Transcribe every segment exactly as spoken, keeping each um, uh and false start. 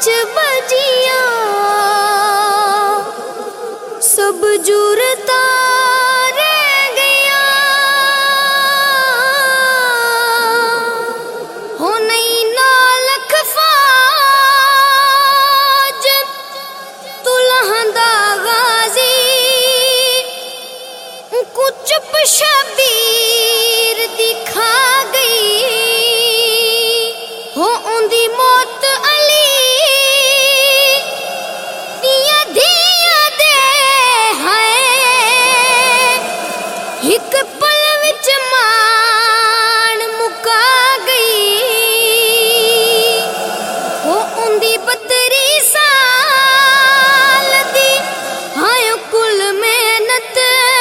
विच बजिया सब जुरता रह गया हो नहीं नालख फाज तू लहंदा गाजी कुछ शबीर दिखा गई हो उंदी मौत अली दिया दिया दे है एक पल विच मान मुका गई हो उंदी बतरी साल दी हाय कुल मेहनत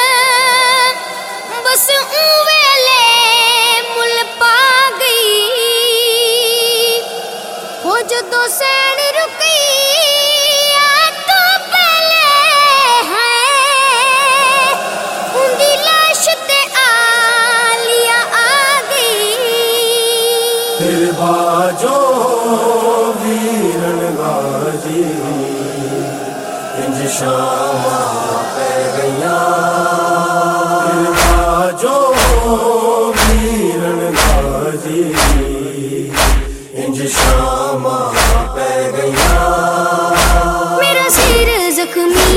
बस उवेले मुल पा गई हो जदों सैन रुकी तो पहले है उंदी लाश ते आलिया आ गई फिर बाजो वीरन गाजी इंज शामा पै गया फिर बाजो वीरन गाजी इंज शामा पै गया मेरा सिर जख्मी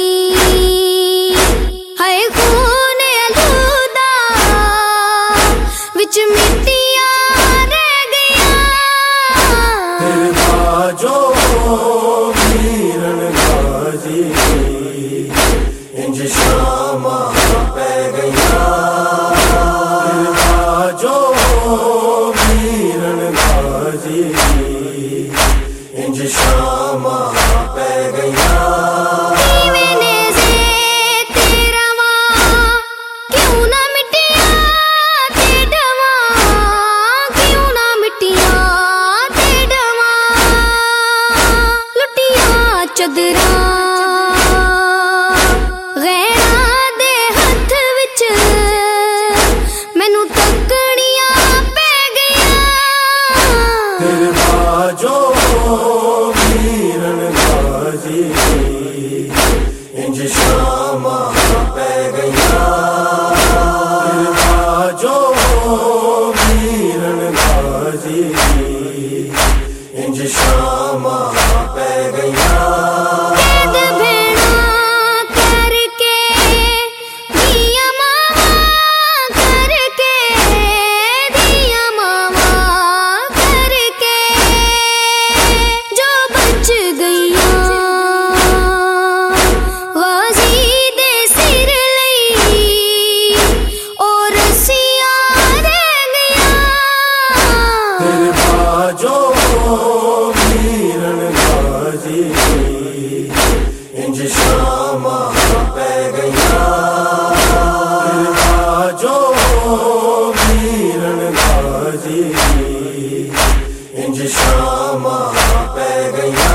है खून आलूदा विच मिट्टियां रह गया फिर बाजो वीरन गाजी इंज शामा पै गया फिर बाजो वीरन गाजी इंज शामा पै गया दीवाने से तेरा मां क्यों ना मिटिया ते डवा क्यों ना मिटिया ते डवा लुटिया चदरा गैरा दे हथ विच मैनू तकड़ियां पै गया फिर बाजो वीरन गाजी इंज शामा पै गया फिर बाजो वीरन गाजी इंज शामा पै गया कैद भेड़ा करके दिया मावा करके दिया मावा करके जो बच गईया गाजी दे सिर लई और रस्सियां रह गया फिर बाजो वीरन गाजी इंज शामा पै गया फिर बाजो वीरन गाजी इंज शामा पै गया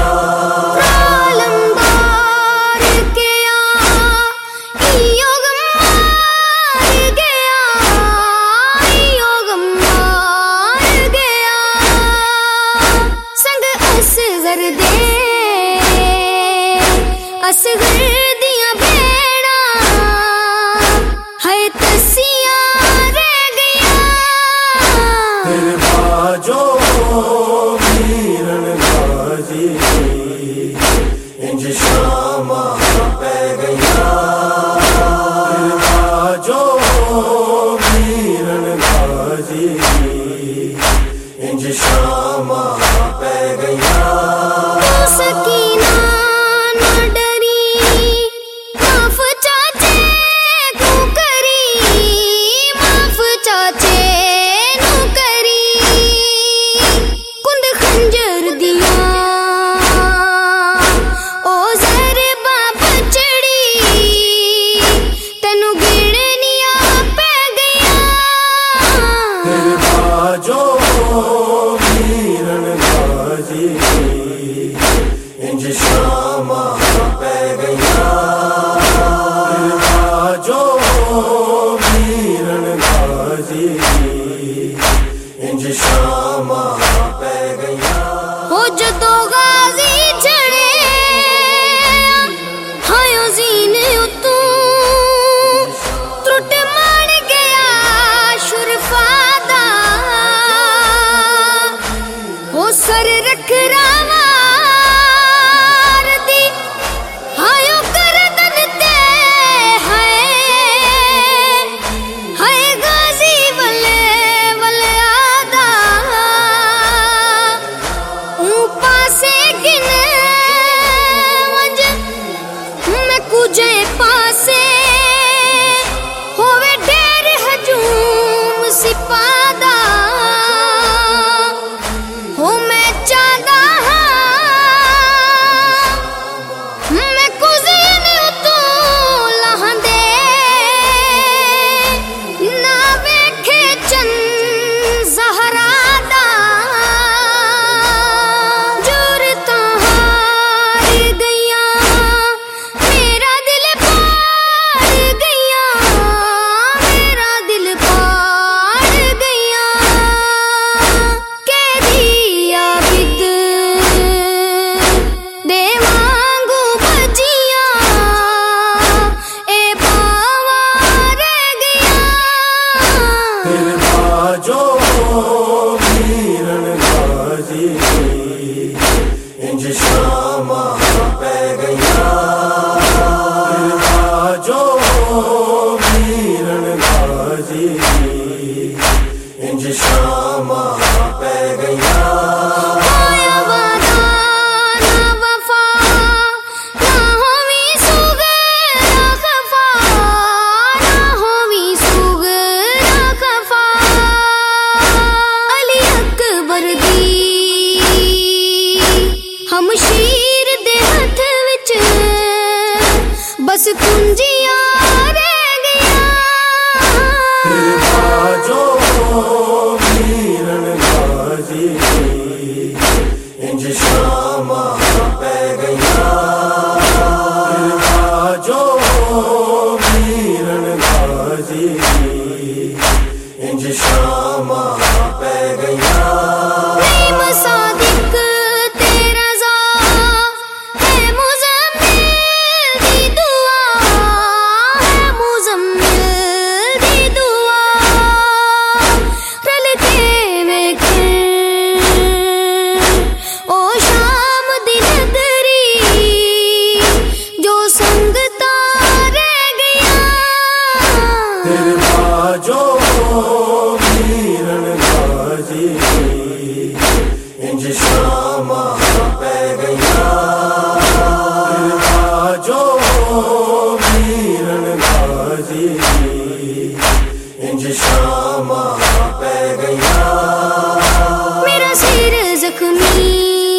आलमदार के आ इयो गमार गया इयो गमार गया संग असगर दे असगर दिया बेड़ा है तसियां रह गया फिर बाजो वीरन गाजी इंज शामा पै गया फिर बाजो वीरन गाजी इंज शामा पै गया सकीना ना डरी माफ चाचे तू करी माफ चाचे नू करी कुंद खंजर दिया ओ जरबा बचड़ी तेनू गिणनिया पै गया फिर बाजो वीरन गाजी इंज शामा पै गया फिर बाजो वीरन गाजी इंज शामा पै गया हो जदों गाजी ਉਹ ਸਰ ਰਖ ਰਾਵਾਰ ਦੀ ਹਾਇਓ ਕਰਦਨ ਤੇ ਹਾਏ ਹਾਏ ਗਾਜ਼ੀ ਵਲੇ ਵਲੇ ਆਦਾ ਉਹ ਪਾਸੇ ਗਿਨੇ ਵੰਜ ਮੈਂ ਕੁਝੇ ਪਾਸੇ ਹੋਵੇ ਢੇਰ ਹਜੂਮ ਸਿਪਾਦਾ ਹੋ ਮੈਂ ਚਾਹਦਾ ਹਾਂ ਮੈਂ ਕੁਝ ਨਹੀਂ ਉਤੋਂ ਲਹੰਦੇ ਨਾ ਵੇਖੇ ਚੰਨ ਜ਼ਹਰਾ ਦਾ ਜੁਰਤਾਂ ਹਾਰ ਗਈਆਂ ਮੇਰਾ ਦਿਲ ਪਾੜ ਗਈਆਂ ਮੇਰਾ ਦਿਲ ਪਾੜ ਗਈਆਂ ਕਹਿਦੀ ਆਬਿਦ ਦੇ ਵਾਂਗੂ ਭਜੀਆਂ ਇਹ ਬਾਵਾਂ ਰਹਿ ਗਈਆਂ ਦਿਲ ਬਾਜੋ ਵੀਰਨ ਗਾਜ਼ੀ ਇੰਜ ਸ਼ਾਮਾਂ ਪੈ ਗਈਆਂ ਦਿਲ ਬਾਜੋ ਵੀਰਨ ਗਾਜ਼ੀ ਇੰਜ ਸ਼ਾਮਾਂ ਪੈ ਗਈਆਂ ਹੋਇਆ ਵਾਦਾ ਨਾ ਵਫਾ ਨਾ ਹੋਵੀਂ ਸੁਗਰਾ ਖਫਾ ਨਾ ਹੋਵੀਂ ਸੁਗਰਾ ਖਫਾ ਅਲੀ ਅਕਬਰ ਦੀ ਹਮਸ਼ੀਰ ਦੇ ਹੱਥ ਵਿੱਚ ਬਸ ਕੁੰਜੀਆਂ ਰਹਿ ਗਈਆਂ ਦਿਲ ਬਾਜੋ ਵੀਰਨ ਗਾਜ਼ੀ ਇੰਜ ਸ਼ਾਮਾਂ ਪੈ ਗਈਆਂ ਦਿਲ ਬਾਜੋ ਵੀਰਨ ਗਾਜ਼ੀ ਇੰਜ ਸ਼ਾਮਾਂ ਪੈ ਗਈਆਂ ਨਹੀਂ ਮਸਾਦਿਕ ਤੇਰਾ ਜ਼ਾ ਹੈ ਮੁਜ਼ਮਿਲ ਦੀ ਦੁਆ ਹੈ ਮੁਜ਼ਮਿਲ ਦੀ ਦੁਆ ਰਲ ਕੇ ਵੇਖੇ ਉਹ ਸ਼ਾਮ ਦੀ ਨਦਰੀ ਜੋ ਸੰਗਤਾਂ ਰਹਿ ਗਈਆਂ ਦਿਲ ਬਾਜੋ ਵੀਰਨ ਗਾਜ਼ੀ ਇੰਜ ਸ਼ਾਮਾਂ ਪੈ ਗਈਆਂ ਦਿਲ ਬਾਜੋ ਵੀਰਨ ਗਾਜ਼ੀ ਇੰਜ ਸ਼ਾਮਾਂ ਪੈ ਗਈਆਂ ਮੇਰਾ ਸਿਰ ਜ਼ਖਮੀ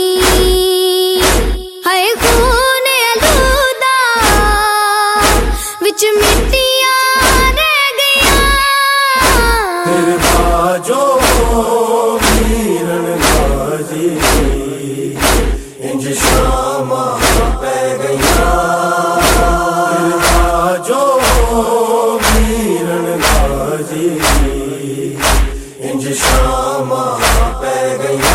ਹੈ ਖੂਨ ਆਲੂਦਾ ਵਿੱਚ ਮਿੱਟੀਆਂ ਰਹਿ ਗਈਆਂ ਦਿਲ ਬਾਜੋ ਵੀਰਨ ਗਾਜ਼ੀ ਇੰਜ ਸ਼ਾਮਾਂ ਪੈ ਗਈਆਂ ਦਿਲ ਬਾਜੋ ਵੀਰਨ ਗਾਜ਼ੀ ਇੰਜ ਸ਼ਾਮਾਂ ਪੈ ਗਈਆਂ